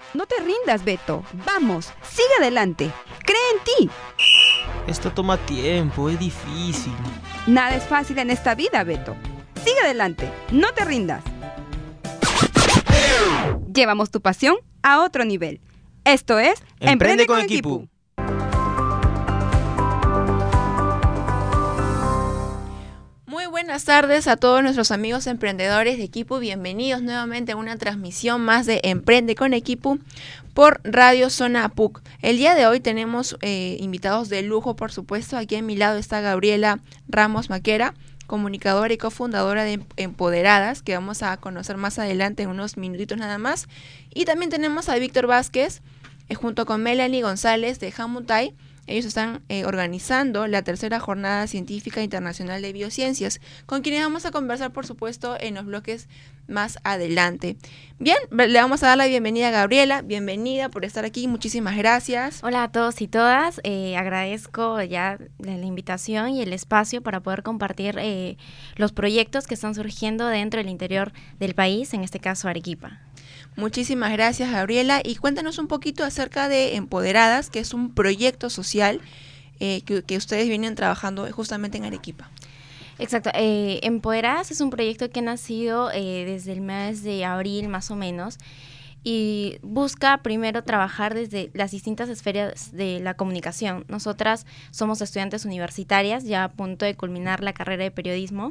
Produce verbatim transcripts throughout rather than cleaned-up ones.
No te rindas, Beto. Vamos, sigue adelante. Cree en ti. Esto toma tiempo, es difícil. Nada es fácil en esta vida, Beto. Sigue adelante, no te rindas. Llevamos tu pasión a otro nivel. Esto es Emprende, Emprende con, con equipo. equipo. Muy buenas tardes a todos nuestros amigos emprendedores de Equipo. Bienvenidos nuevamente a una transmisión más de Emprende con Equipo por Radio Zona Apuc. El día de hoy tenemos eh, invitados de lujo, por supuesto. Aquí a mi lado está Gabriela Ramos Maquera, comunicadora y cofundadora de Empoderadas, que vamos a conocer más adelante en unos minutitos nada más. Y también tenemos a Víctor Vázquez, eh, junto con Melanie González de Jamutay. Ellos están eh, organizando la tercera Jornada Científica Internacional de Biociencias, con quienes vamos a conversar, por supuesto, en los bloques más adelante. Bien, le vamos a dar la bienvenida a Gabriela. Bienvenida por estar aquí, muchísimas gracias. Hola a todos y todas, eh, agradezco ya la invitación y el espacio para poder compartir eh, los proyectos que están surgiendo dentro del interior del país, en este caso Arequipa. Muchísimas gracias, Gabriela, y cuéntanos un poquito acerca de Empoderadas, que es un proyecto social eh, que, que ustedes vienen trabajando justamente en Arequipa. Exacto, eh, Empoderadas es un proyecto que ha nacido eh, desde el mes de abril más o menos, y busca primero trabajar desde las distintas esferas de la comunicación. Nosotras somos estudiantes universitarias ya a punto de culminar la carrera de periodismo,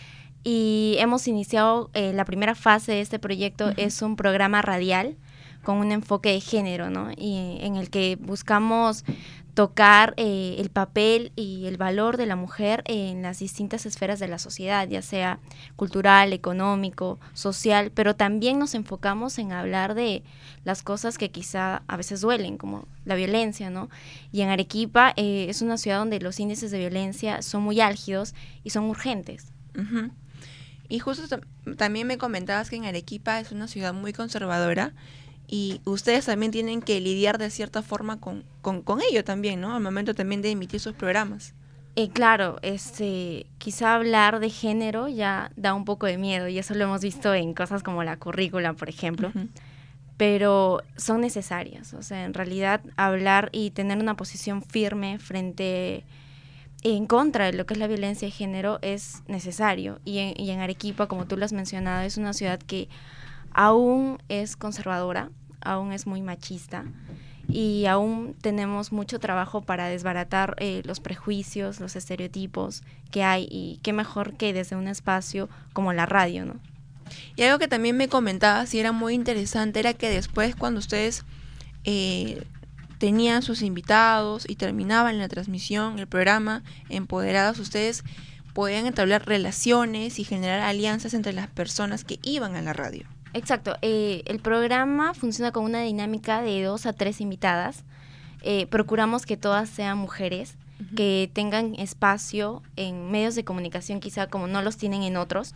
y hemos iniciado eh, la primera fase de este proyecto. Uh-huh. Es un programa radial con un enfoque de género, ¿no? Y en el que buscamos tocar eh, el papel y el valor de la mujer en las distintas esferas de la sociedad, ya sea cultural, económico, social, pero también nos enfocamos en hablar de las cosas que quizá a veces duelen, como la violencia, ¿no? Y en Arequipa eh, es una ciudad donde los índices de violencia son muy álgidos y son urgentes. Uh-huh. Y justo t- también me comentabas que en Arequipa es una ciudad muy conservadora y ustedes también tienen que lidiar de cierta forma con, con, con ello también, ¿no? Al momento también de emitir sus programas. Eh, claro, este, quizá hablar de género ya da un poco de miedo, y eso lo hemos visto en cosas como la currícula, por ejemplo, uh-huh. pero son necesarias. O sea, en realidad hablar y tener una posición firme frente en contra de lo que es la violencia de género es necesario, y en, y en Arequipa, como tú lo has mencionado, es una ciudad que aún es conservadora, aún es muy machista, y aún tenemos mucho trabajo para desbaratar eh, los prejuicios, los estereotipos que hay, y qué mejor que desde un espacio como la radio, ¿no? Y algo que también me comentabas y era muy interesante era que después, cuando ustedes eh, tenían sus invitados y terminaban la transmisión, el programa Empoderadas, ustedes podían entablar relaciones y generar alianzas entre las personas que iban a la radio. Exacto, eh, el programa funciona con una dinámica de dos a tres invitadas. Eh, procuramos que todas sean mujeres, uh-huh. que tengan espacio en medios de comunicación quizá como no los tienen en otros,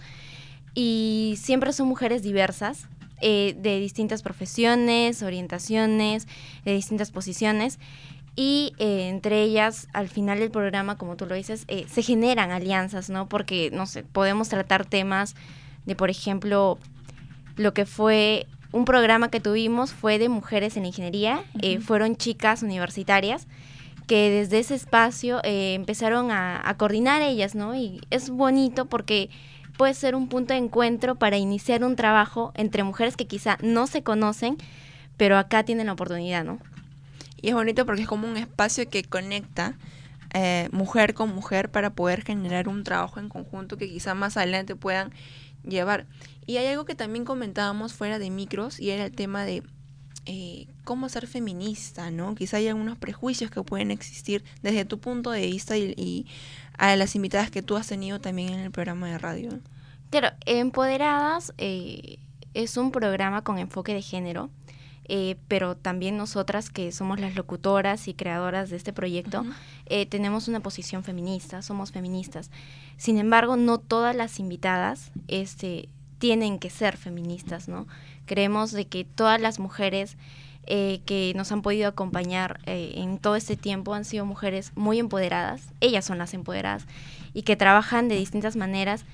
y siempre son mujeres diversas, eh, de distintas profesiones, orientaciones, de distintas posiciones, y eh, entre ellas, al final del programa, como tú lo dices, eh, se generan alianzas, ¿no? Porque, no sé, podemos tratar temas de, por ejemplo, lo que fue un programa que tuvimos fue de mujeres en la ingeniería. Uh-huh. eh, fueron chicas universitarias que desde ese espacio eh, empezaron a, a coordinar ellas, ¿no? Y es bonito porque puede ser un punto de encuentro para iniciar un trabajo entre mujeres que quizá no se conocen, pero acá tienen la oportunidad, ¿no? Y es bonito porque es como un espacio que conecta eh, mujer con mujer para poder generar un trabajo en conjunto que quizá más adelante puedan llevar. Y hay algo que también comentábamos fuera de micros, y era el tema de eh, cómo ser feminista, ¿no? Quizá hay algunos prejuicios que pueden existir desde tu punto de vista y, y a las invitadas que tú has tenido también en el programa de radio. Claro, Empoderadas eh, es un programa con enfoque de género, eh, pero también nosotras, que somos las locutoras y creadoras de este proyecto, uh-huh. eh, tenemos una posición feminista, somos feministas. Sin embargo, no todas las invitadas este, tienen que ser feministas, ¿no? Creemos de que todas las mujeres eh, que nos han podido acompañar eh, en todo este tiempo han sido mujeres muy empoderadas, ellas son las empoderadas, y que trabajan de distintas maneras,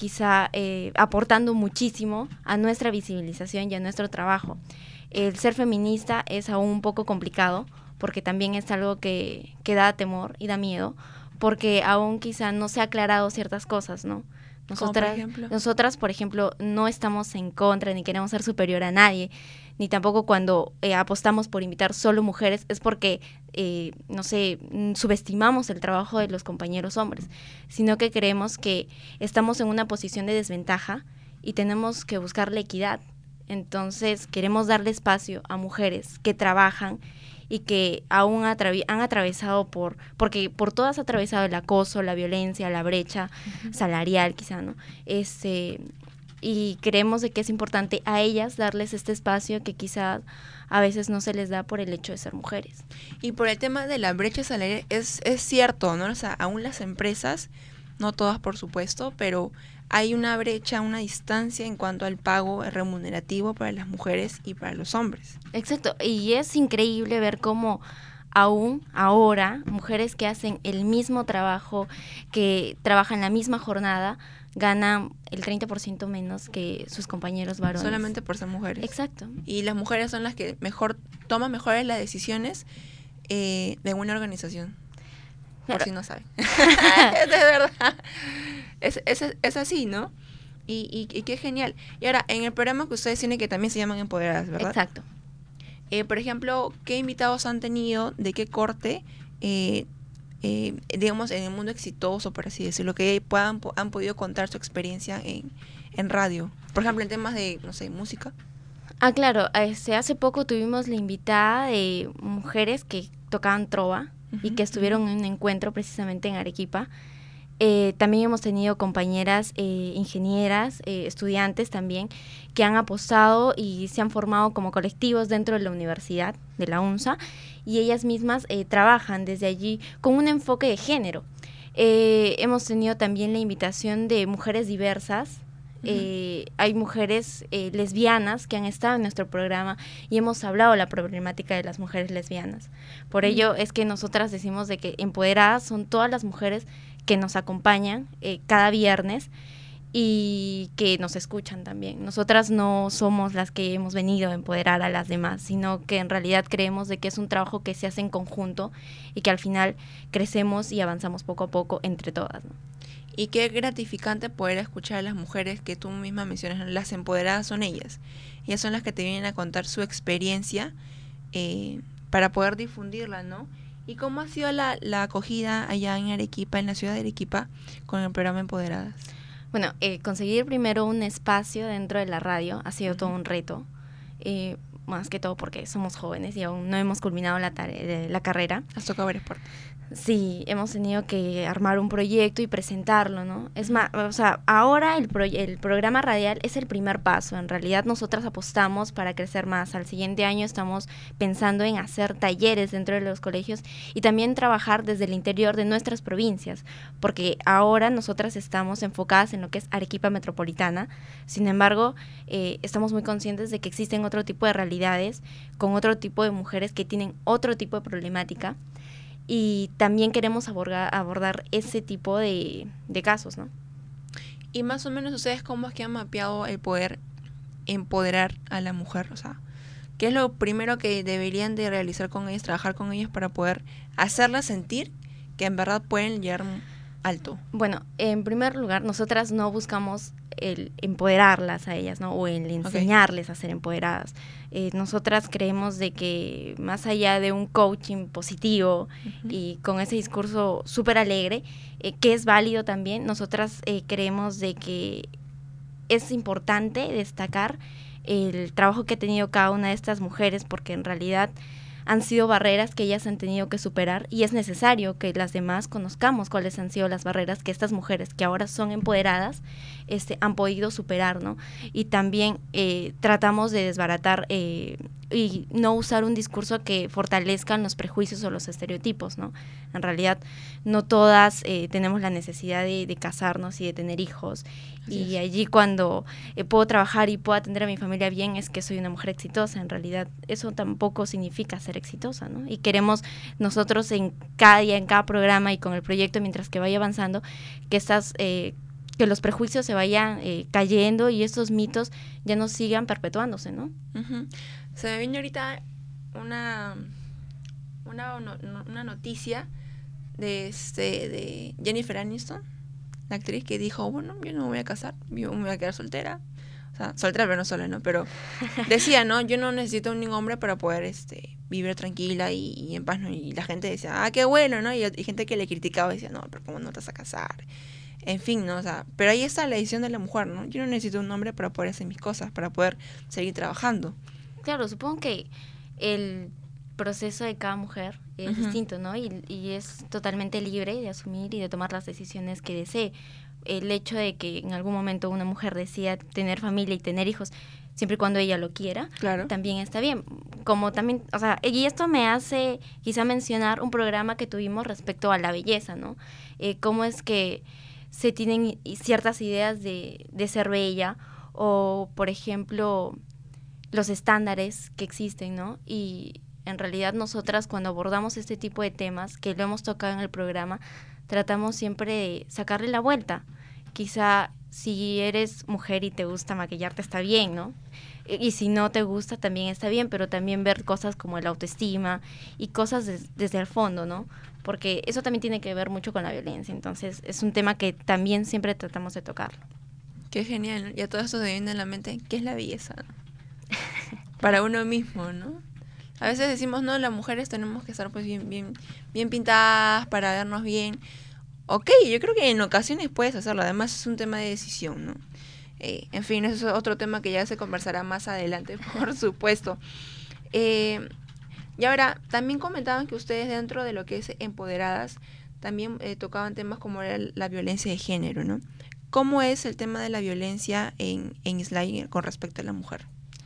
quizá eh, aportando muchísimo a nuestra visibilización y a nuestro trabajo. El ser feminista es aún un poco complicado, porque también es algo que, que da temor y da miedo, porque aún quizá no se ha aclarado ciertas cosas, ¿no? Nosotras, por ejemplo? nosotras, por ejemplo, no estamos en contra ni queremos ser superior a nadie, ni tampoco cuando eh, apostamos por invitar solo mujeres es porque, eh, no sé, subestimamos el trabajo de los compañeros hombres, sino que creemos que estamos en una posición de desventaja y tenemos que buscar la equidad. Entonces queremos darle espacio a mujeres que trabajan y que aún atravi- han atravesado por, porque por todas ha atravesado el acoso, la violencia, la brecha uh-huh. salarial quizá, ¿no? Este, y creemos de que es importante a ellas darles este espacio que quizá a veces no se les da por el hecho de ser mujeres. Y por el tema de la brecha salarial, es, es cierto, ¿no? O sea, aún las empresas, no todas por supuesto, pero hay una brecha, una distancia en cuanto al pago remunerativo para las mujeres y para los hombres. Exacto, y es increíble ver cómo aún ahora mujeres que hacen el mismo trabajo, que trabajan la misma jornada, ganan el treinta por ciento menos que sus compañeros varones. Solamente por ser mujeres. Exacto. Y las mujeres son las que mejor toman mejores las decisiones eh, de una organización. Por Pero, si no saben. Es de verdad. Es, es, es así, ¿no? Y, y, y qué genial. Y ahora, en el programa que ustedes tienen, que también se llaman Empoderadas, ¿verdad? Exacto. Eh, por ejemplo, ¿qué invitados han tenido? ¿De qué corte? Eh, eh, digamos, en el mundo exitoso, por así decirlo, que puedan han podido contar su experiencia en, en radio. Por ejemplo, en temas de, no sé, música. Ah, claro. Este, hace poco tuvimos la invitada de mujeres que tocaban trova uh-huh, y que estuvieron uh-huh. en un encuentro precisamente en Arequipa. Eh, también hemos tenido compañeras eh, ingenieras, eh, estudiantes también, que han apostado y se han formado como colectivos dentro de la universidad, de la UNSA, y ellas mismas eh, trabajan desde allí con un enfoque de género. Eh, hemos tenido también la invitación de mujeres diversas. Uh-huh. Eh, hay mujeres eh, lesbianas que han estado en nuestro programa y hemos hablado de la problemática de las mujeres lesbianas. Por uh-huh. ello es que nosotras decimos de que empoderadas son todas las mujeres que nos acompañan eh, cada viernes y que nos escuchan también. Nosotras no somos las que hemos venido a empoderar a las demás, sino que en realidad creemos de que es un trabajo que se hace en conjunto y que al final crecemos y avanzamos poco a poco entre todas, ¿no? Y qué gratificante poder escuchar a las mujeres que tú misma mencionas, las empoderadas son ellas. Ellas son las que te vienen a contar su experiencia eh, para poder difundirla, ¿no? ¿Y cómo ha sido la, la acogida allá en Arequipa, en la ciudad de Arequipa, con el programa Empoderadas? Bueno, eh, conseguir primero un espacio dentro de la radio ha sido uh-huh. todo un reto, eh, más que todo porque somos jóvenes y aún no hemos culminado la, tare- la carrera. Has tocado varias puertas. Sí, hemos tenido que armar un proyecto y presentarlo, ¿no? Es más, o sea, ahora el, pro- el programa radial es el primer paso. En realidad nosotras apostamos para crecer más. Al siguiente año estamos pensando en hacer talleres dentro de los colegios y también trabajar desde el interior de nuestras provincias, porque ahora nosotras estamos enfocadas en lo que es Arequipa metropolitana. Sin embargo, eh, estamos muy conscientes de que existen otro tipo de realidades con otro tipo de mujeres que tienen otro tipo de problemática. Y también queremos abordar, abordar ese tipo de, de casos, ¿no? Y más o menos ustedes, ¿cómo es que han mapeado el poder empoderar a la mujer? O sea, ¿qué es lo primero que deberían de realizar con ellas, trabajar con ellas para poder hacerlas sentir que en verdad pueden llegar alto? Bueno, en primer lugar, nosotras no buscamos el empoderarlas a ellas, ¿no? O el enseñarles okay. a ser empoderadas. Eh, nosotras creemos de que más allá de un coaching positivo uh-huh. y con ese discurso súper alegre, eh, que es válido también, nosotras eh, creemos de que es importante destacar el trabajo que ha tenido cada una de estas mujeres, porque en realidad han sido barreras que ellas han tenido que superar y es necesario que las demás conozcamos cuáles han sido las barreras que estas mujeres que ahora son empoderadas este, han podido superar, ¿no? Y también eh, tratamos de desbaratar eh, y no usar un discurso que fortalezcan los prejuicios o los estereotipos, ¿no? En realidad no todas eh, tenemos la necesidad de, de casarnos y de tener hijos. Así y es. Allí cuando eh, puedo trabajar y puedo atender a mi familia bien es que soy una mujer exitosa. En realidad eso tampoco significa ser exitosa, ¿no? Y queremos nosotros en cada día, en cada programa y con el proyecto mientras que vaya avanzando, que estas, eh, que los prejuicios se vayan eh, cayendo y estos mitos ya no sigan perpetuándose, ¿no? Uh-huh. Se me viene ahorita una, una, una noticia de, este, de Jennifer Aniston, la actriz, que dijo, bueno, yo no me voy a casar, yo me voy a quedar soltera. O sea, soltera pero no sola, ¿no? Pero decía, ¿no? Yo no necesito ningún hombre para poder este, vivir tranquila y, y en paz, ¿no? Y la gente decía, ah, qué bueno, ¿no? Y hay gente que le criticaba y decía, no, pero ¿cómo no te vas a casar? En fin, ¿no? O sea, pero ahí está la decisión de la mujer, ¿no? Yo no necesito un hombre para poder hacer mis cosas, para poder seguir trabajando. Claro, supongo que el proceso de cada mujer es uh-huh. distinto, ¿no? Y, y es totalmente libre de asumir y de tomar las decisiones que desee. El hecho de que en algún momento una mujer decida tener familia y tener hijos, siempre y cuando ella lo quiera, claro, también está bien. Como también, o sea, y esto me hace quizá mencionar un programa que tuvimos respecto a la belleza, ¿no? Eh, cómo es que se tienen ciertas ideas de, de ser bella, o por ejemplo los estándares que existen, ¿no? Y en realidad nosotras cuando abordamos este tipo de temas, que lo hemos tocado en el programa, tratamos siempre de sacarle la vuelta. Quizá si eres mujer y te gusta maquillarte está bien, ¿no? Y si no te gusta también está bien, pero también ver cosas como la autoestima y cosas des, desde el fondo, ¿no? Porque eso también tiene que ver mucho con la violencia. Entonces es un tema que también siempre tratamos de tocarlo. Qué genial, ¿no? Y a todo esto se viene en la mente, ¿qué es la belleza? Para uno mismo, ¿no? A veces decimos, no, las mujeres tenemos que estar pues bien, bien, bien pintadas para vernos bien. Ok, yo creo que en ocasiones puedes hacerlo, además es un tema de decisión, ¿no? Eh, en fin, eso es otro tema que ya se conversará más adelante, por supuesto. Eh, y ahora, también comentaban que ustedes dentro de lo que es Empoderadas, también eh, tocaban temas como era la violencia de género, ¿no? ¿Cómo es el tema de la violencia en, en Islay con respecto a la mujer?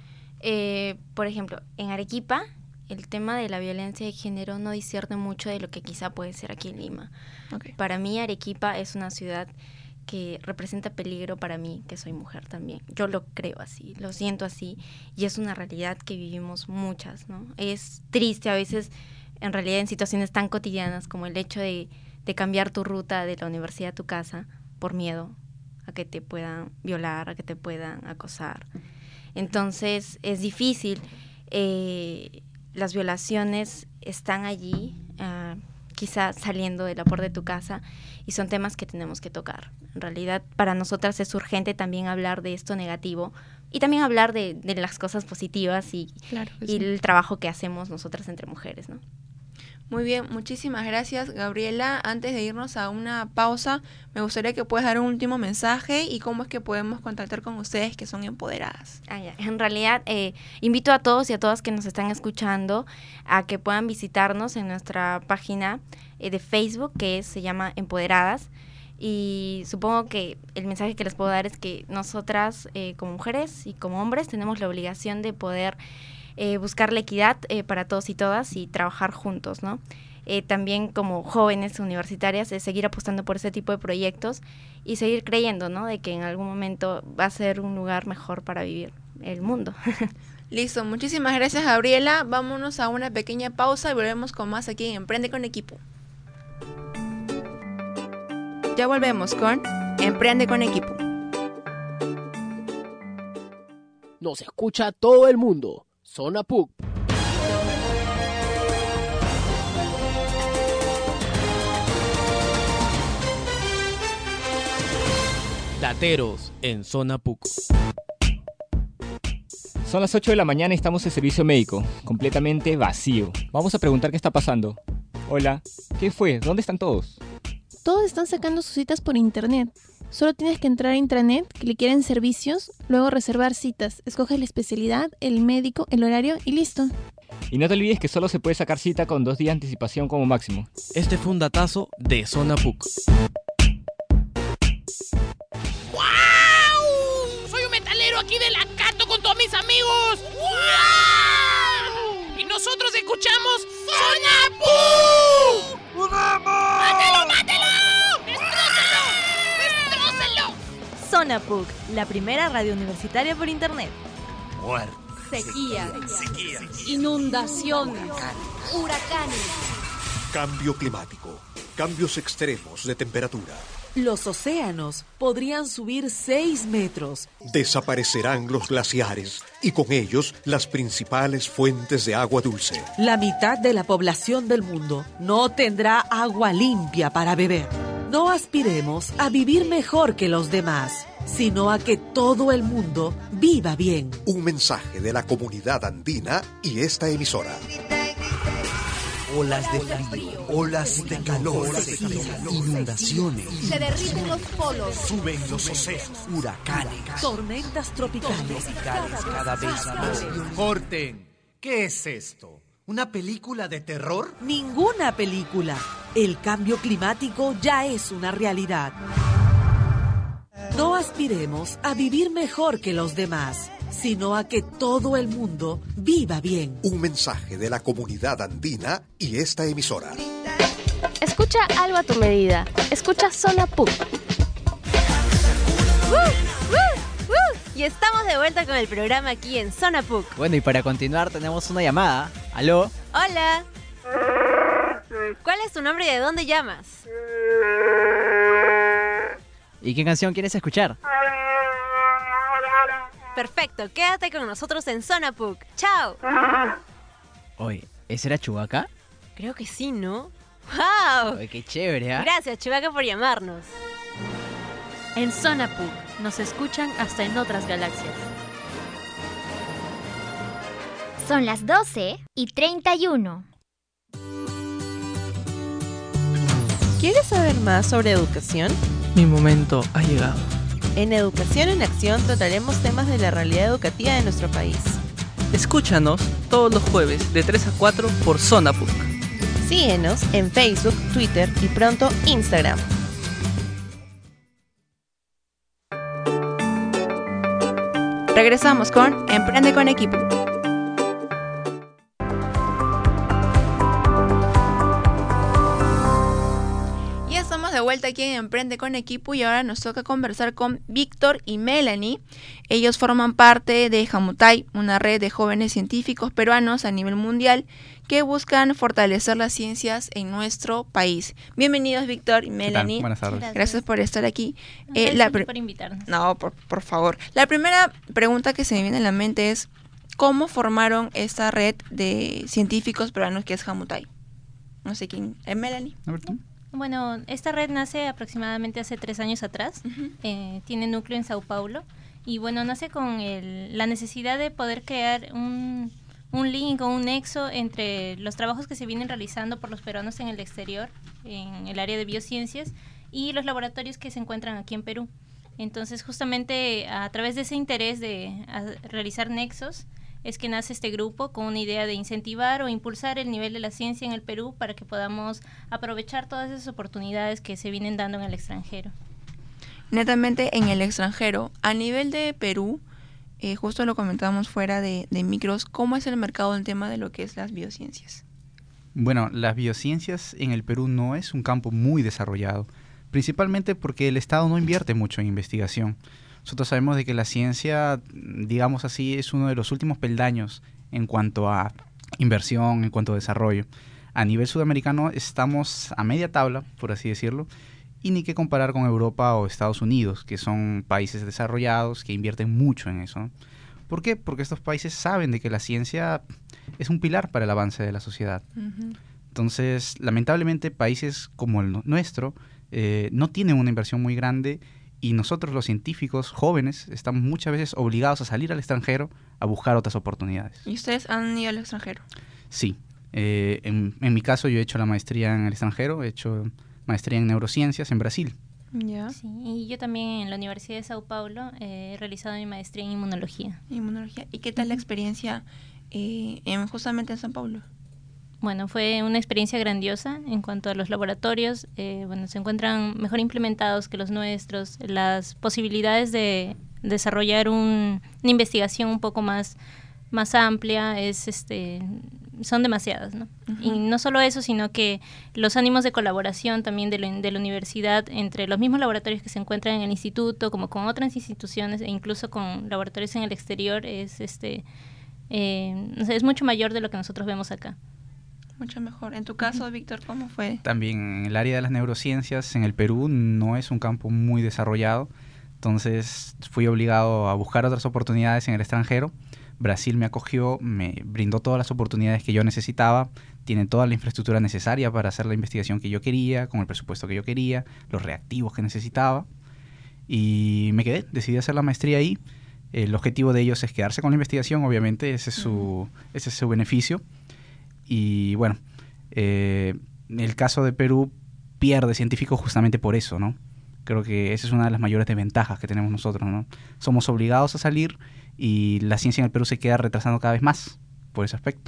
Eh, por ejemplo, en Arequipa, el tema de la violencia de género no discierne mucho de lo que quizá puede ser aquí en Lima. Okay. Para mí, Arequipa es una ciudad que representa peligro para mí, que soy mujer también. Yo lo creo así, lo siento así, y es una realidad que vivimos muchas, ¿no? Es triste a veces, en realidad, en situaciones tan cotidianas como el hecho de, de cambiar tu ruta de la universidad a tu casa por miedo a que te puedan violar, a que te puedan acosar. Entonces, es difícil. Eh, las violaciones están allí, uh, quizá saliendo de la puerta de tu casa, y son temas que tenemos que tocar. En realidad, para nosotras es urgente también hablar de esto negativo y también hablar de, de las cosas positivas y, claro y sí. el trabajo que hacemos nosotras entre mujeres, ¿no? Muy bien, muchísimas gracias, Gabriela. Antes de irnos a una pausa, me gustaría que puedas dar un último mensaje y cómo es que podemos contactar con ustedes que son empoderadas. Ah, ya. En realidad, eh, invito a todos y a todas que nos están escuchando a que puedan visitarnos en nuestra página eh, de Facebook, que es, se llama Empoderadas. Y supongo que el mensaje que les puedo dar es que nosotras, eh, como mujeres y como hombres, tenemos la obligación de poder Eh, buscar la equidad eh, para todos y todas y trabajar juntos, ¿no? Eh, también como jóvenes universitarias, eh, seguir apostando por ese tipo de proyectos y seguir creyendo, ¿no? De que en algún momento va a ser un lugar mejor para vivir el mundo. Listo, muchísimas gracias, Gabriela. Vámonos a una pequeña pausa y volvemos con más aquí en Emprende con Equipo. Ya volvemos con Emprende con Equipo. Nos escucha todo el mundo. Zona P U C. Dateros en Zona P U C. Son las ocho de la mañana y estamos en servicio médico, completamente vacío. Vamos a preguntar qué está pasando. Hola, ¿qué fue? ¿Dónde están todos? Todos están sacando sus citas por internet. Solo tienes que entrar a intranet, clicar en servicios, luego reservar citas. Escoges la especialidad, el médico, el horario y listo. Y no te olvides que solo se puede sacar cita con dos días de anticipación como máximo. Este fue un datazo de Zona P U C. ¡Wow! Soy un metalero aquí de la Cato con todos mis amigos. ¡Wow! Y nosotros escuchamos Zona P U C. ¡Mátelo, mátelo! Zona P U C, la primera radio universitaria por internet. Muerte. Sequía. Sequía. Inundaciones. Huracanes. Cambio climático. Cambios extremos de temperatura. Los océanos podrían subir seis metros. Desaparecerán los glaciares y con ellos las principales fuentes de agua dulce. La mitad de la población del mundo no tendrá agua limpia para beber. No aspiremos a vivir mejor que los demás, sino a que todo el mundo viva bien. Un mensaje de la comunidad andina y esta emisora. Olas de frío, olas de calor, inundaciones. Se derriten los polos. Suben los océanos, huracanes, tormentas tropicales. Cada vez más. Corten. ¿Qué es esto? ¿Una película de terror? Ninguna película. El cambio climático ya es una realidad. No aspiremos a vivir mejor que los demás, sino a que todo el mundo viva bien. Un mensaje de la comunidad andina y esta emisora. Escucha algo a tu medida. Escucha Zona P U C. ¡Uh! ¡Uh! ¡Uh! Y estamos de vuelta con el programa aquí en Zona P U C. Bueno, y para continuar tenemos una llamada. ¿Aló? Hola. ¿Cuál es tu nombre y de dónde llamas? ¿Y qué canción quieres escuchar? Perfecto, quédate con nosotros en Zona P U C. ¡Chao! Oye, ¿ese era Chewbacca? Creo que sí, ¿no? ¡Wow! Oye, qué chévere, ¿eh? Gracias, Chewbacca, por llamarnos. En Zona P U C nos escuchan hasta en otras galaxias. Son las doce y treinta y uno. ¿Quieres saber más sobre educación? Mi momento ha llegado. En Educación en Acción trataremos temas de la realidad educativa de nuestro país. Escúchanos todos los jueves de tres a cuatro por Zona P U C. Síguenos en Facebook, Twitter y pronto Instagram. Regresamos con Emprende con Equipo. Ya estamos de vuelta aquí en Emprende con Equipo y ahora nos toca conversar con Víctor y Melanie. Ellos forman parte de Jamutay, una red de jóvenes científicos peruanos a nivel mundial que buscan fortalecer las ciencias en nuestro país. Bienvenidos, Víctor y Melanie. Buenas tardes. Gracias. Gracias por estar aquí. Eh, la pr- por invitarnos. No, por, por favor. La primera pregunta que se me viene a la mente es, ¿cómo formaron esta red de científicos peruanos que es Jamutay? No sé quién. ¿Es Melanie? A ver, ¿tú? Bueno, esta red nace aproximadamente hace tres años atrás. Uh-huh. eh, tiene núcleo en Sao Paulo. Y bueno, nace con el, la necesidad de poder crear un, un link o un nexo entre los trabajos que se vienen realizando por los peruanos en el exterior, en el área de biociencias, y los laboratorios que se encuentran aquí en Perú. Entonces, justamente a través de ese interés de a, realizar nexos, es que nace este grupo con una idea de incentivar o impulsar el nivel de la ciencia en el Perú para que podamos aprovechar todas esas oportunidades que se vienen dando en el extranjero. Netamente en el extranjero, a nivel de Perú, eh, justo lo comentábamos fuera de, de micros, ¿cómo es el mercado en tema de lo que es las biociencias? Bueno, las biociencias en el Perú no es un campo muy desarrollado, principalmente porque el Estado no invierte mucho en investigación. Nosotros sabemos de que la ciencia, digamos así, es uno de los últimos peldaños en cuanto a inversión, en cuanto a desarrollo. A nivel sudamericano estamos a media tabla, por así decirlo, y ni que comparar con Europa o Estados Unidos, que son países desarrollados que invierten mucho en eso. ¿Por qué? Porque estos países saben de que la ciencia es un pilar para el avance de la sociedad. Uh-huh. Entonces, lamentablemente, países como el nuestro eh, no tienen una inversión muy grande. Y nosotros los científicos jóvenes estamos muchas veces obligados a salir al extranjero a buscar otras oportunidades. ¿Y ustedes han ido al extranjero? Sí. Eh, en, en mi caso yo he hecho la maestría en el extranjero, he hecho maestría en neurociencias en Brasil. Ya. Sí, y yo también en la Universidad de Sao Paulo eh, he realizado mi maestría en inmunología. Inmunología. ¿Y qué tal la experiencia eh, en, justamente en Sao Paulo? Bueno, fue una experiencia grandiosa en cuanto a los laboratorios. Eh, bueno, se encuentran mejor implementados que los nuestros. Las posibilidades de desarrollar un, una investigación un poco más, más amplia es, este, son demasiadas, ¿no? Uh-huh. Y no solo eso, sino que los ánimos de colaboración también de, lo, de la universidad entre los mismos laboratorios que se encuentran en el instituto, como con otras instituciones e incluso con laboratorios en el exterior, es, este, eh, no sé, es mucho mayor de lo que nosotros vemos acá. Mucho mejor. En tu caso, Víctor, ¿cómo fue? También en el área de las neurociencias en el Perú no es un campo muy desarrollado, entonces fui obligado a buscar otras oportunidades en el extranjero. Brasil me acogió, me brindó todas las oportunidades que yo necesitaba, tiene toda la infraestructura necesaria para hacer la investigación que yo quería, con el presupuesto que yo quería, los reactivos que necesitaba, y me quedé, decidí hacer la maestría ahí. El objetivo de ellos es quedarse con la investigación, obviamente, ese es su, ese es su beneficio. Y bueno, eh, el caso de Perú pierde científicos justamente por eso, ¿no? Creo que esa es una de las mayores desventajas que tenemos nosotros, ¿no? Somos obligados a salir y la ciencia en el Perú se queda retrasando cada vez más por ese aspecto.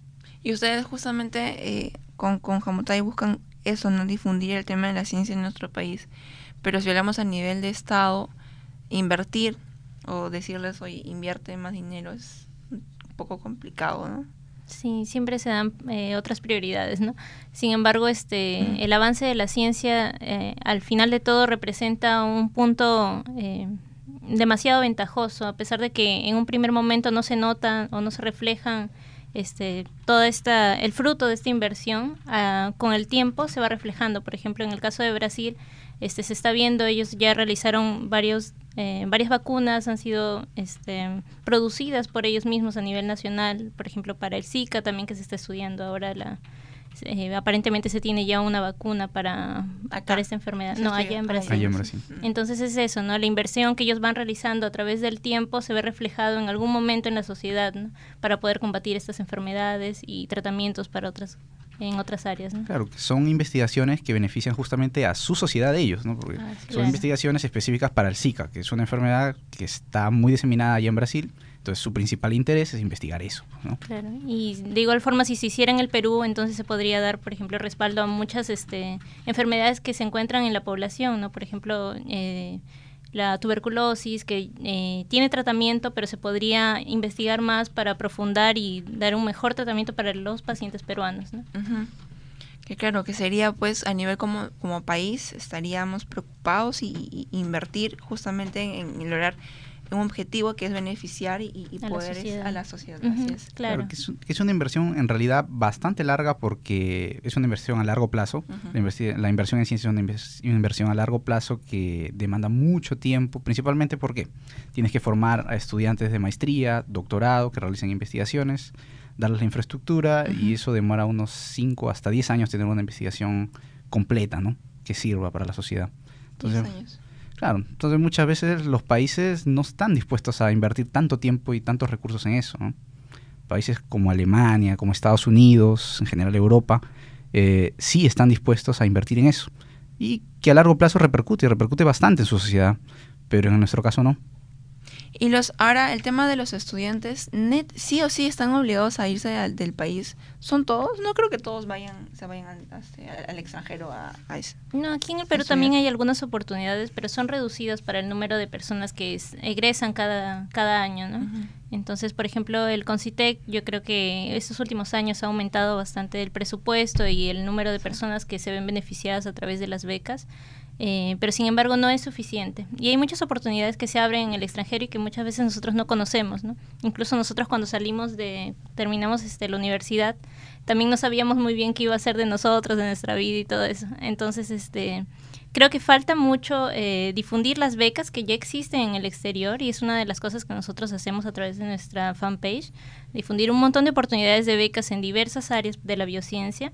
Y ustedes justamente eh, con, con Jamutay buscan eso, no difundir el tema de la ciencia en nuestro país. Pero si hablamos a nivel de Estado, invertir o decirles, oye, invierte más dinero es un poco complicado, ¿no? Sí, siempre se dan eh, otras prioridades, ¿no? Sin embargo, este, mm. el avance de la ciencia eh, al final de todo representa un punto eh, demasiado ventajoso, a pesar de que en un primer momento no se notan o no se reflejan este, toda esta, el fruto de esta inversión, uh, con el tiempo se va reflejando. Por ejemplo, en el caso de Brasil, este, se está viendo, ellos ya realizaron varios Eh, varias vacunas, han sido este, producidas por ellos mismos a nivel nacional, por ejemplo para el Zika también, que se está estudiando ahora, la eh, aparentemente se tiene ya una vacuna para, para esta enfermedad. No, allá en Brasil. Allá en Brasil. Entonces es eso, ¿no? La inversión que ellos van realizando a través del tiempo se ve reflejado en algún momento en la sociedad, ¿no? Para poder combatir estas enfermedades y tratamientos para otras en otras áreas, ¿no? Claro, que son investigaciones que benefician justamente a su sociedad de ellos, ¿no? Porque ah, sí, son claro. investigaciones específicas para el Zika, que es una enfermedad que está muy diseminada allá en Brasil, entonces su principal interés es investigar eso, ¿no? Claro, y de igual forma si se hiciera en el Perú, entonces se podría dar, por ejemplo, respaldo a muchas este, enfermedades que se encuentran en la población, ¿no? Por ejemplo, eh, la tuberculosis, que eh, tiene tratamiento, pero se podría investigar más para aprofundar y dar un mejor tratamiento para los pacientes peruanos, ¿no? Uh-huh. Que claro, que sería pues a nivel como, como país, estaríamos preocupados y, y invertir justamente en, en lograr un objetivo que es beneficiar y, y poder la a la sociedad. Uh-huh, Así es. Claro, claro que, es, que es una inversión en realidad bastante larga, porque es una inversión a largo plazo. Uh-huh. la, inversi- la inversión en ciencia es una, inves- una inversión a largo plazo que demanda mucho tiempo, principalmente porque tienes que formar a estudiantes de maestría, doctorado, que realicen investigaciones, darles la infraestructura, uh-huh. y eso demora unos cinco hasta diez años tener una investigación completa, ¿no? Que sirva para la sociedad. Entonces, diez años. Claro, entonces muchas veces los países no están dispuestos a invertir tanto tiempo y tantos recursos en eso, ¿no? Países como Alemania, como Estados Unidos, en general Europa, eh, sí están dispuestos a invertir en eso. Y que a largo plazo repercute, y repercute bastante en su sociedad, pero en nuestro caso no. Y los ahora el tema de los estudiantes, net, sí o sí están obligados a irse al, del país. ¿Son todos? No creo que todos vayan se vayan al, al, al extranjero a, a eso. No, aquí en el Perú también hay algunas oportunidades, pero son reducidas para el número de personas que es, egresan cada cada año, ¿no? Uh-huh. Entonces, por ejemplo, el CONCITEC, yo creo que estos últimos años ha aumentado bastante el presupuesto y el número de personas que se ven beneficiadas a través de las becas. Eh, pero sin embargo no es suficiente y hay muchas oportunidades que se abren en el extranjero y que muchas veces nosotros no conocemos, ¿no? Incluso nosotros cuando salimos de, terminamos este, la universidad, también no sabíamos muy bien qué iba a ser de nosotros, de nuestra vida y todo eso. Entonces, este, creo que falta mucho eh, difundir las becas que ya existen en el exterior, y es una de las cosas que nosotros hacemos a través de nuestra fanpage, difundir un montón de oportunidades de becas en diversas áreas de la biociencia,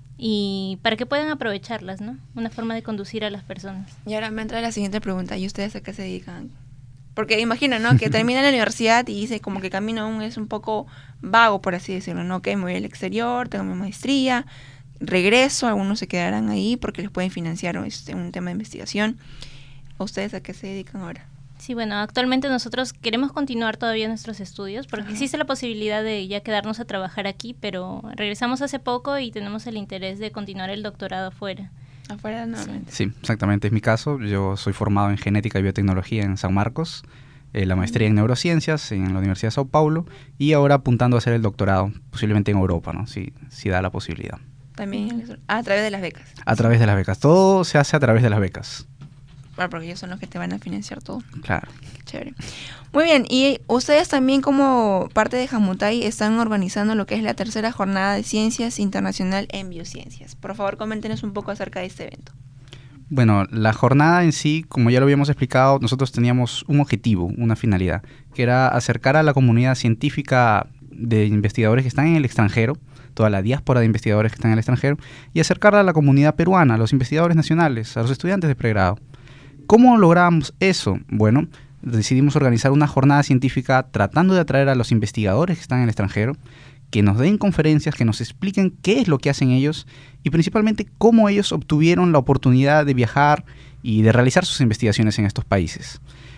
y para que puedan aprovecharlas, ¿no? Una forma de conducir a las personas. Y ahora me entra la siguiente pregunta, ¿y ustedes a qué se dedican? Porque imagino, ¿no? Que termina la universidad y dice como que el camino aún es un poco vago, por así decirlo, ¿no? Que me voy al exterior, tengo mi maestría, regreso, algunos se quedarán ahí porque les pueden financiar este, un tema de investigación. ¿A ustedes a qué se dedican ahora? Sí, bueno, actualmente nosotros queremos continuar todavía nuestros estudios porque Ajá. existe la posibilidad de ya quedarnos a trabajar aquí, pero regresamos hace poco y tenemos el interés de continuar el doctorado afuera. Afuera nuevamente. Sí, exactamente, es mi caso. Yo soy formado en genética y biotecnología en San Marcos, eh, la maestría en neurociencias en la Universidad de Sao Paulo, y ahora apuntando a hacer el doctorado, posiblemente en Europa, ¿no? Si, si da la posibilidad. También ah, a través de las becas. A través de las becas. Todo se hace a través de las becas. Claro, porque ellos son los que te van a financiar todo. Claro. Chévere. Muy bien, y ustedes también como parte de Hamutai están organizando lo que es la tercera jornada de Ciencias Internacional en Biociencias. Por favor, coméntenos un poco acerca de este evento. Bueno, la jornada en sí, como ya lo habíamos explicado, nosotros teníamos un objetivo, una finalidad, que era acercar a la comunidad científica de investigadores que están en el extranjero, toda la diáspora de investigadores que están en el extranjero, y acercarla a la comunidad peruana, a los investigadores nacionales, a los estudiantes de pregrado. ¿Cómo logramos eso? Bueno, decidimos organizar una jornada científica tratando de atraer a los investigadores que están en el extranjero, que nos den conferencias, que nos expliquen qué es lo que hacen ellos y principalmente cómo ellos obtuvieron la oportunidad de viajar y de realizar sus investigaciones en estos países.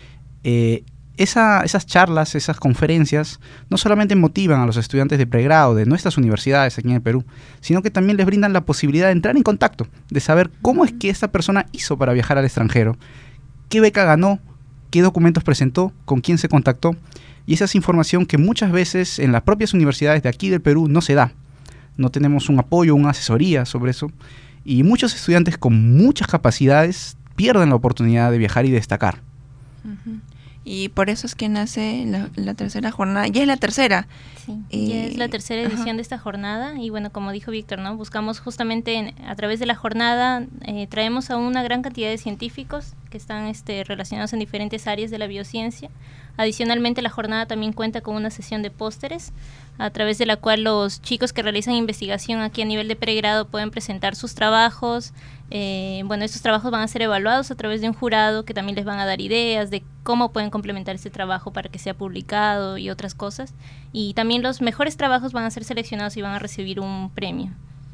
Eh, esa, esas charlas, esas conferencias, no solamente motivan a los estudiantes de pregrado de nuestras universidades aquí en el Perú, sino que también les brindan la posibilidad de entrar en contacto, de saber cómo es que esta persona hizo para viajar al extranjero, qué beca ganó, qué documentos presentó, con quién se contactó. Y esa es información que muchas veces en las propias universidades de aquí del Perú no se da. No tenemos un apoyo, una asesoría sobre eso. Y muchos estudiantes con muchas capacidades pierden la oportunidad de viajar y destacar. Uh-huh. Y por eso es que nace la, la tercera jornada. Ya es la tercera. Sí, eh, ya es la tercera edición ajá. de esta jornada. Y bueno, como dijo Víctor, ¿no? Buscamos justamente en, a través de la jornada, eh, traemos a una gran cantidad de científicos que están este, relacionados en diferentes áreas de la biociencia. Adicionalmente, la jornada también cuenta con una sesión de pósteres, a través de la cual los chicos que realizan investigación aquí a nivel de pregrado pueden presentar sus trabajos. Eh, bueno, estos trabajos van a ser evaluados a través de un jurado que también les van a dar ideas de cómo pueden complementar este trabajo para que sea publicado y otras cosas. Y también los mejores trabajos van a ser seleccionados y van a recibir un premio.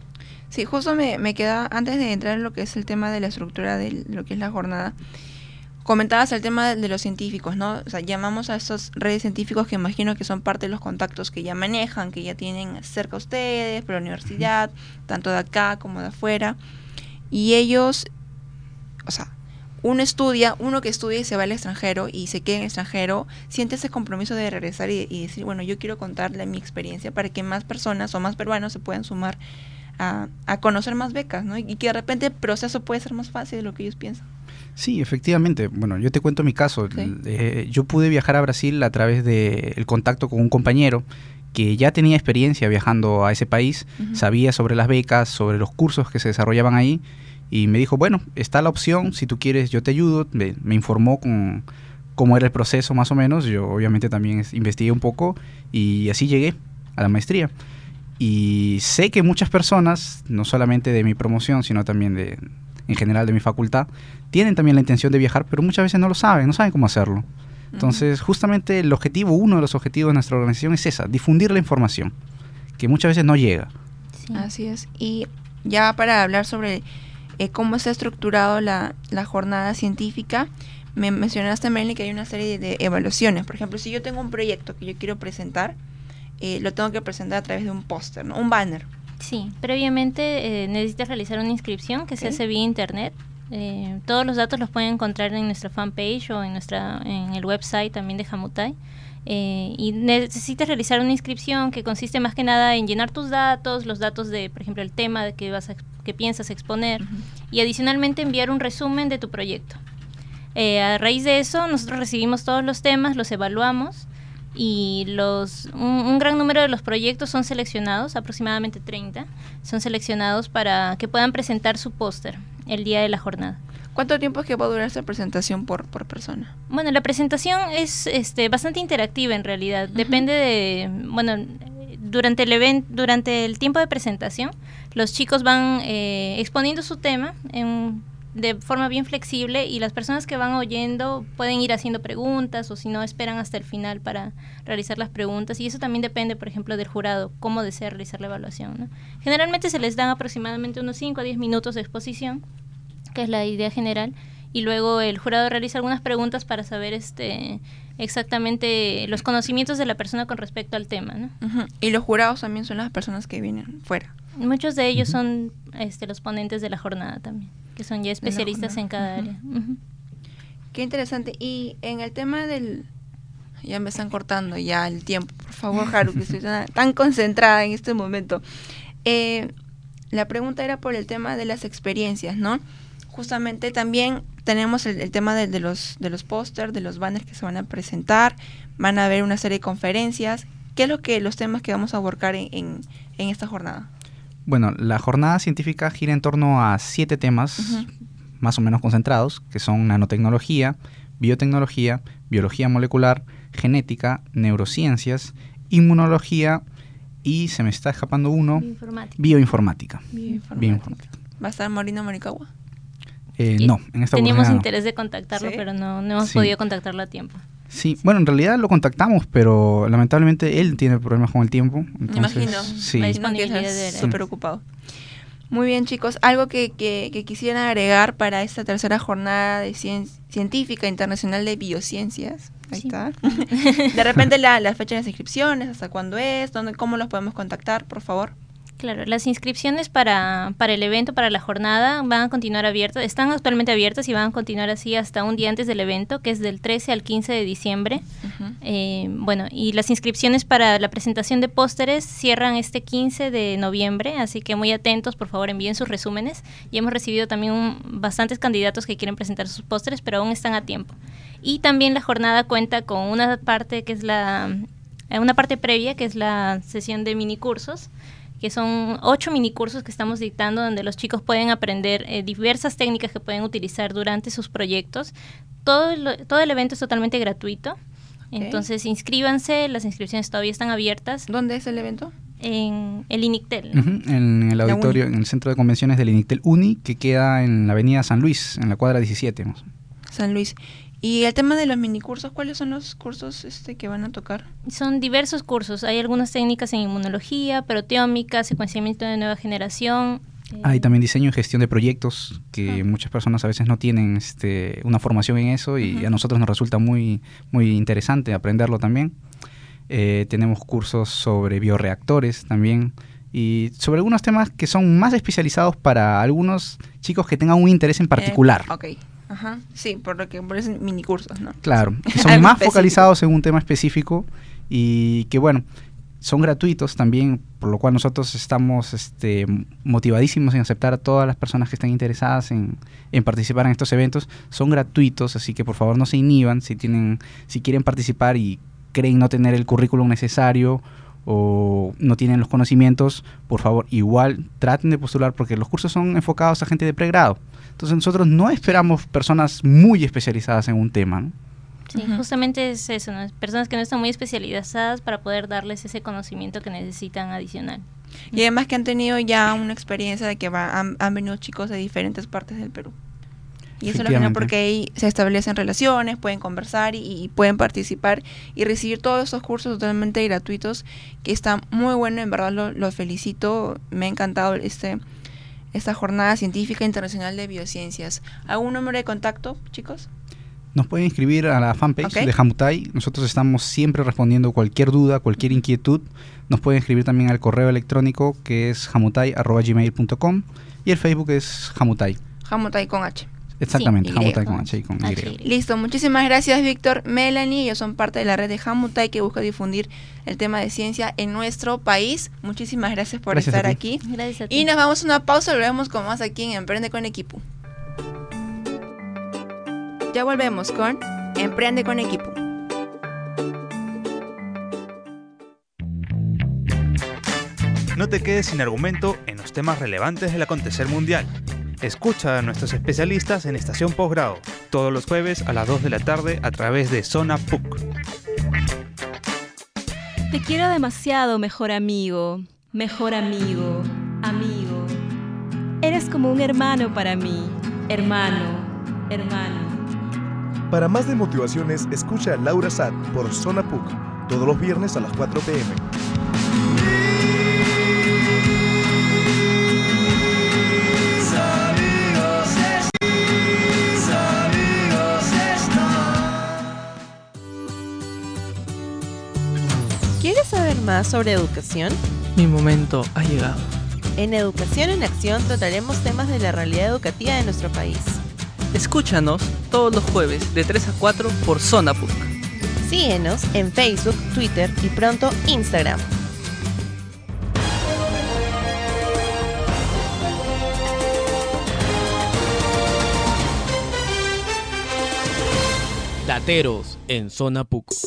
Sí, justo me, me queda, antes de entrar en lo que es el tema de la estructura de lo que es la jornada, comentabas el tema de los científicos, ¿no? O sea, llamamos a estos redes científicos que imagino que son parte de los contactos que ya manejan, que ya tienen cerca a ustedes, por la universidad, tanto de acá como de afuera. Y ellos, o sea, uno estudia, uno que estudia y se va al extranjero y se queda en el extranjero, siente ese compromiso de regresar y, y decir, bueno, yo quiero contarle mi experiencia para que más personas o más peruanos se puedan sumar a, a conocer más becas, ¿no? Y que de repente el proceso puede ser más fácil de lo que ellos piensan. Sí, efectivamente. Bueno, yo te cuento mi caso. Sí. Eh, yo pude viajar a Brasil a través del contacto con un compañero que ya tenía experiencia viajando a ese país, uh-huh. sabía sobre las becas, sobre los cursos que se desarrollaban ahí, y me dijo, bueno, está la opción, si tú quieres yo te ayudo. Me, me informó con cómo era el proceso más o menos. Yo obviamente también investigué un poco y así llegué a la maestría. Y sé que muchas personas, no solamente de mi promoción, sino también de... en general de mi facultad, tienen también la intención de viajar, pero muchas veces no lo saben, no saben cómo hacerlo. Entonces, uh-huh. justamente el objetivo, uno de los objetivos de nuestra organización es esa, difundir la información, que muchas veces no llega. Sí. Así es. Y ya para hablar sobre eh, cómo está estructurado la, la jornada científica, me mencionaste, Melanie, que hay una serie de evaluaciones. Por ejemplo, si yo tengo un proyecto que yo quiero presentar, eh, lo tengo que presentar a través de un póster, ¿no? Un banner. Sí, previamente eh, necesitas realizar una inscripción que okay. se hace vía internet. Eh, todos los datos los pueden encontrar en nuestra fanpage o en nuestra en el website también de Hamutai. Eh, y necesitas realizar una inscripción que consiste más que nada en llenar tus datos, los datos de, por ejemplo, el tema de que vas a, que piensas exponer, uh-huh. y adicionalmente enviar un resumen de tu proyecto. Eh, a raíz de eso, nosotros recibimos todos los temas, los evaluamos. Y los un, un gran número de los proyectos son seleccionados, aproximadamente treinta, son seleccionados para que puedan presentar su póster el día de la jornada. ¿Cuánto tiempo es que va a durar esta presentación por, por persona? Bueno, la presentación es este, bastante interactiva en realidad. Uh-huh. Depende de, bueno, durante el evento, durante el tiempo de presentación, los chicos van eh, exponiendo su tema en de forma bien flexible, y las personas que van oyendo pueden ir haciendo preguntas, o si no, esperan hasta el final para realizar las preguntas, y eso también depende, por ejemplo, del jurado, cómo desea realizar la evaluación, ¿no? Generalmente se les dan aproximadamente unos cinco a diez minutos de exposición, que es la idea general, y luego el jurado realiza algunas preguntas para saber este exactamente los conocimientos de la persona con respecto al tema, ¿no? Uh-huh. Y los jurados también son las personas que vienen fuera. Muchos de ellos uh-huh. son este, los ponentes de la jornada también, que son ya especialistas en cada uh-huh. área. Uh-huh. Qué interesante. Y en el tema del... Ya me están cortando ya el tiempo. Por favor, Haru, que estoy tan, tan concentrada en este momento. Eh, la pregunta era por el tema de las experiencias, ¿no? Justamente también tenemos el, el tema de, de los de los pósters, de los banners que se van a presentar, van a haber una serie de conferencias. ¿Qué es lo que los temas que vamos a abordar en, en, en esta jornada? Bueno, la jornada científica gira en torno a siete temas uh-huh. más o menos concentrados, que son nanotecnología, biotecnología, biología molecular, genética, neurociencias, inmunología y se me está escapando uno, bioinformática. Bioinformática. Bioinformática. Bioinformática. ¿Va a estar Morino Morikawa? Eh, no, en esta Teníamos oportunidad interés de contactarlo, ¿Sí? pero no, no hemos Sí. podido contactarlo a tiempo. Sí, bueno, en realidad lo contactamos, pero lamentablemente él tiene problemas con el tiempo. Me Entonces, imagino, sí. me imagino que está súper ocupado. Muy bien, chicos, algo que, que, que quisieran agregar para esta tercera jornada de cien, científica internacional de biociencias. Ahí Sí. está. De repente la, la fecha de las inscripciones, hasta cuándo es, dónde, cómo los podemos contactar, por favor. Claro, las inscripciones para, para el evento, para la jornada, van a continuar abiertas, están actualmente abiertas y van a continuar así hasta un día antes del evento, que es del trece al quince de diciembre. Uh-huh. Eh, bueno, y las inscripciones para la presentación de pósteres cierran este quince de noviembre, así que muy atentos, por favor envíen sus resúmenes. Y hemos recibido también un, bastantes candidatos que quieren presentar sus pósteres, pero aún están a tiempo. Y también la jornada cuenta con una parte que es la, una parte previa, que es la sesión de minicursos, que son ocho minicursos que estamos dictando donde los chicos pueden aprender eh, diversas técnicas que pueden utilizar durante sus proyectos. Todo, lo, todo el evento es totalmente gratuito, okay. Entonces inscríbanse, las inscripciones todavía están abiertas. ¿Dónde es el evento? En el INICTEL. Uh-huh, en el auditorio, en el centro de convenciones del INICTEL Uni, que queda en la avenida San Luis, en la cuadra diecisiete. ¿No? San Luis. Y el tema de los minicursos, ¿cuáles son los cursos este, que van a tocar? Son diversos cursos. Hay algunas técnicas en inmunología, proteómica, secuenciamiento de nueva generación. Hay también diseño y gestión de proyectos, que uh-huh. muchas personas a veces no tienen este, una formación en eso y uh-huh. a nosotros nos resulta muy, muy interesante aprenderlo también. Eh, tenemos cursos sobre bioreactores también y sobre algunos temas que son más especializados para algunos chicos que tengan un interés en particular. Eh, ok. Ajá, sí, por lo que por eso mini cursos, ¿no? Claro, que son más focalizados en un tema específico y que bueno, son gratuitos también, por lo cual nosotros estamos este, motivadísimos en aceptar a todas las personas que están interesadas en, en participar en estos eventos. Son gratuitos, así que por favor no se inhiban si tienen, si quieren participar y creen no tener el currículum necesario o no tienen los conocimientos, por favor igual traten de postular porque los cursos son enfocados a gente de pregrado. Entonces nosotros no esperamos personas muy especializadas en un tema, ¿no? Sí, uh-huh. justamente es eso, ¿no? Personas que no están muy especializadas para poder darles ese conocimiento que necesitan adicional. Y además que han tenido ya una experiencia de que va, han, han venido chicos de diferentes partes del Perú. Y eso es lo genial porque ahí se establecen relaciones, pueden conversar y, y pueden participar y recibir todos esos cursos totalmente gratuitos, que está muy bueno, en verdad lo, lo felicito, me ha encantado este esta jornada científica internacional de biociencias. ¿Algún número de contacto, chicos? Nos pueden inscribir a la fanpage okay. de Hamutai. Nosotros estamos siempre respondiendo cualquier duda, cualquier inquietud. Nos pueden escribir también al correo electrónico que es hamutai arroba gmail punto com y el Facebook es Hamutai. Hamutai con H. Exactamente, sí, Hamutai con H y con Y. Listo, muchísimas gracias Víctor, Melanie, ellos son parte de la red de Hamutai que busca difundir el tema de ciencia en nuestro país. Muchísimas gracias por gracias estar aquí. Gracias a ti. Y nos vamos a una pausa y volvemos con más aquí en Emprende con Equipo. Ya volvemos con Emprende con Equipo. No te quedes sin argumento en los temas relevantes del acontecer mundial. Escucha a nuestros especialistas en Estación Posgrado, todos los jueves a las dos de la tarde a través de Zona P U C. Te quiero demasiado, mejor amigo, mejor amigo, amigo. Eres como un hermano para mí, hermano, hermano. Para más de motivaciones, escucha a Laura Sad por Zona P U C, todos los viernes a las cuatro p m ¿Quieres saber más sobre educación? Mi momento ha llegado. En Educación en Acción trataremos temas de la realidad educativa de nuestro país. Escúchanos todos los jueves de tres a cuatro por Zona P U C. Síguenos en Facebook, Twitter y pronto Instagram. Dateros en Zona P U C.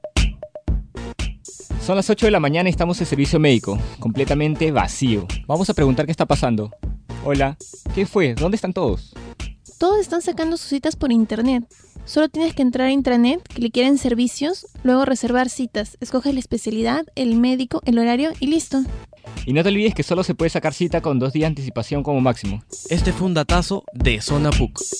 Son las ocho de la mañana y estamos en servicio médico, completamente vacío. Vamos a preguntar qué está pasando. Hola, ¿qué fue? ¿Dónde están todos? Todos están sacando sus citas por internet. Solo tienes que entrar a intranet, clicar en servicios, luego reservar citas. Escoges la especialidad, el médico, el horario y listo. Y no te olvides que solo se puede sacar cita con dos días de anticipación como máximo. Este fue un datazo de Zona P U C.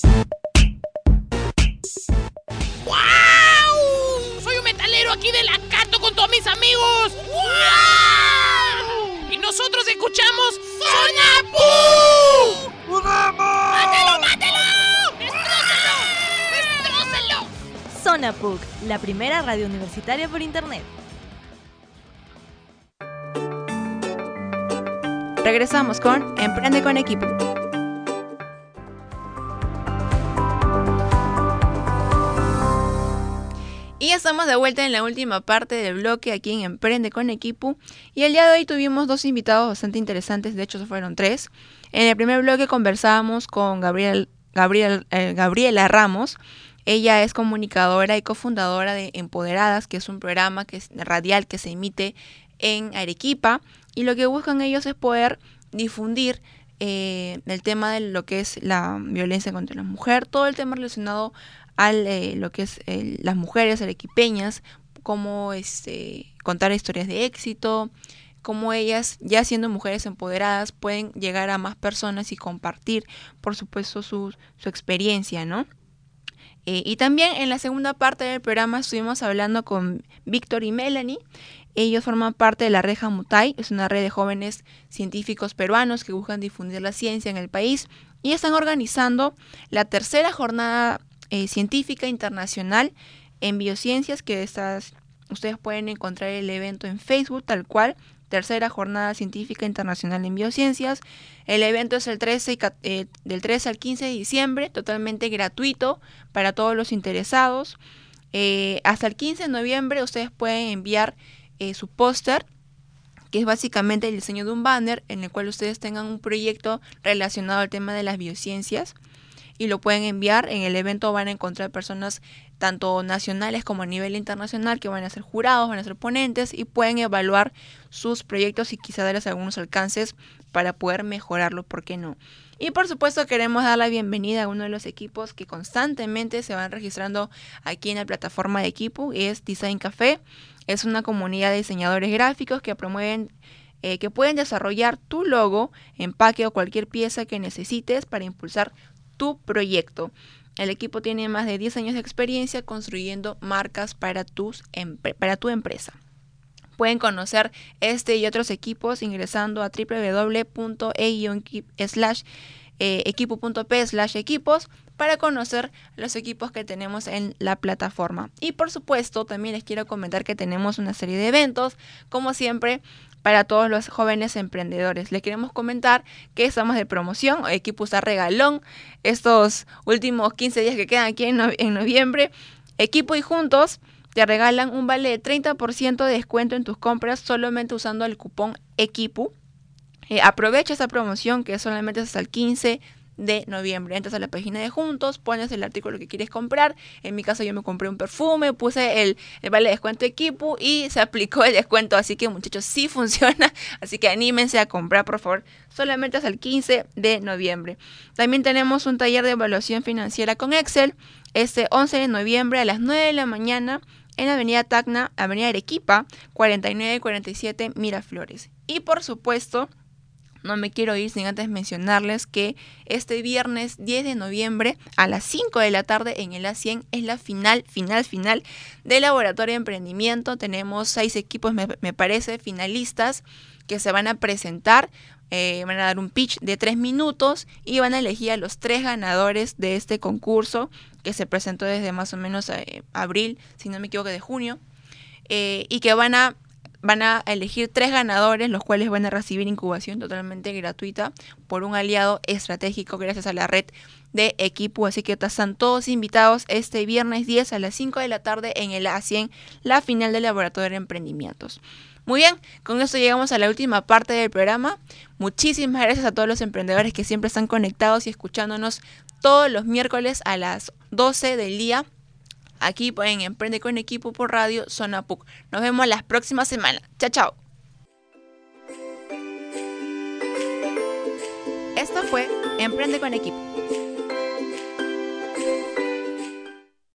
¡Wow! Soy un metalero aquí de la Cato con todos mis amigos. ¡Wow! Y nosotros escuchamos Zona P U C. ¡Mátelo, mátelo! ¡Destrócelo! ¡Destrócelo! Zona P U C, la primera radio universitaria por internet. Regresamos con Emprende con Equipo. Y ya estamos de vuelta en la última parte del bloque aquí en Emprende con Equipo. Y el día de hoy tuvimos dos invitados bastante interesantes, de hecho fueron tres. En el primer bloque conversábamos con Gabriel, Gabriel, eh, Gabriela Ramos. Ella es comunicadora y cofundadora de Empoderadas, que es un programa que es radial que se emite en Arequipa. Y lo que buscan ellos es poder difundir eh, el tema de lo que es la violencia contra la mujer, todo el tema relacionado a eh, lo que es eh, las mujeres arequipeñas, cómo este, contar historias de éxito, cómo ellas, ya siendo mujeres empoderadas, pueden llegar a más personas y compartir, por supuesto, su, su experiencia, ¿no? Eh, y también en la segunda parte del programa estuvimos hablando con Víctor y Melanie. Ellos forman parte de la Red Jamutay, es una red de jóvenes científicos peruanos que buscan difundir la ciencia en el país y están organizando la tercera jornada eh, científica internacional en biociencias, que estas, ustedes pueden encontrar el evento en Facebook tal cual, tercera jornada científica internacional en biociencias. El evento es el trece, eh, del trece al quince de diciembre, totalmente gratuito para todos los interesados. Eh, hasta el quince de noviembre ustedes pueden enviar Eh, su póster, que es básicamente el diseño de un banner en el cual ustedes tengan un proyecto relacionado al tema de las biociencias y lo pueden enviar. En el evento van a encontrar personas tanto nacionales como a nivel internacional que van a ser jurados, van a ser ponentes y pueden evaluar sus proyectos y quizá darles algunos alcances para poder mejorarlo, ¿por qué no? Y por supuesto queremos dar la bienvenida a uno de los equipos que constantemente se van registrando aquí en la plataforma de Equipo, y es Design Café. Es una comunidad de diseñadores gráficos que promueven, eh, que pueden desarrollar tu logo, empaque o cualquier pieza que necesites para impulsar tu proyecto. El equipo tiene más de diez años de experiencia construyendo marcas para, tus empre- para tu empresa. Pueden conocer este y otros equipos ingresando a doble u doble u doble u punto e slash equipo punto p slash equipos para conocer los equipos que tenemos en la plataforma. Y por supuesto también les quiero comentar que tenemos una serie de eventos, como siempre, para todos los jóvenes emprendedores. Les queremos comentar que estamos de promoción, Equipo está regalón estos últimos quince días que quedan aquí en, no- en noviembre. Equipo y Juntos te regalan un vale de treinta por ciento de descuento en tus compras solamente usando el cupón Equipo. Eh, aprovecha esta promoción que solamente es hasta el quince de noviembre. Entras a la página de Juntos, pones el artículo que quieres comprar. En mi caso yo me compré un perfume, puse el, el vale de descuento Equipo y se aplicó el descuento. Así que muchachos, sí funciona. Así que anímense a comprar, por favor. Solamente hasta el quince de noviembre. También tenemos un taller de evaluación financiera con Excel este once de noviembre a las nueve de la mañana en la avenida Tacna, avenida Arequipa, cuarenta y nueve cuarenta y siete Miraflores. Y por supuesto, no me quiero ir sin antes mencionarles que este viernes diez de noviembre a las cinco de la tarde en el A cien es la final, final, final del Laboratorio de Emprendimiento. Tenemos seis equipos, me, me parece, finalistas que se van a presentar. Eh, van a dar un pitch de tres minutos y van a elegir a los tres ganadores de este concurso que se presentó desde más o menos eh, abril, si no me equivoco, de junio, eh, y que van a Van a elegir tres ganadores, los cuales van a recibir incubación totalmente gratuita por un aliado estratégico gracias a la red de Equipo. Así que están todos invitados este viernes diez a las cinco de la tarde en el A cien, la final del Laboratorio de Emprendimientos. Muy bien, con esto llegamos a la última parte del programa. Muchísimas gracias a todos los emprendedores que siempre están conectados y escuchándonos todos los miércoles a las doce del día. aquí en Emprende con Equipo por Radio Zona P U C. Nos vemos la próxima semana. Chao, chao. Esto fue Emprende con Equipo.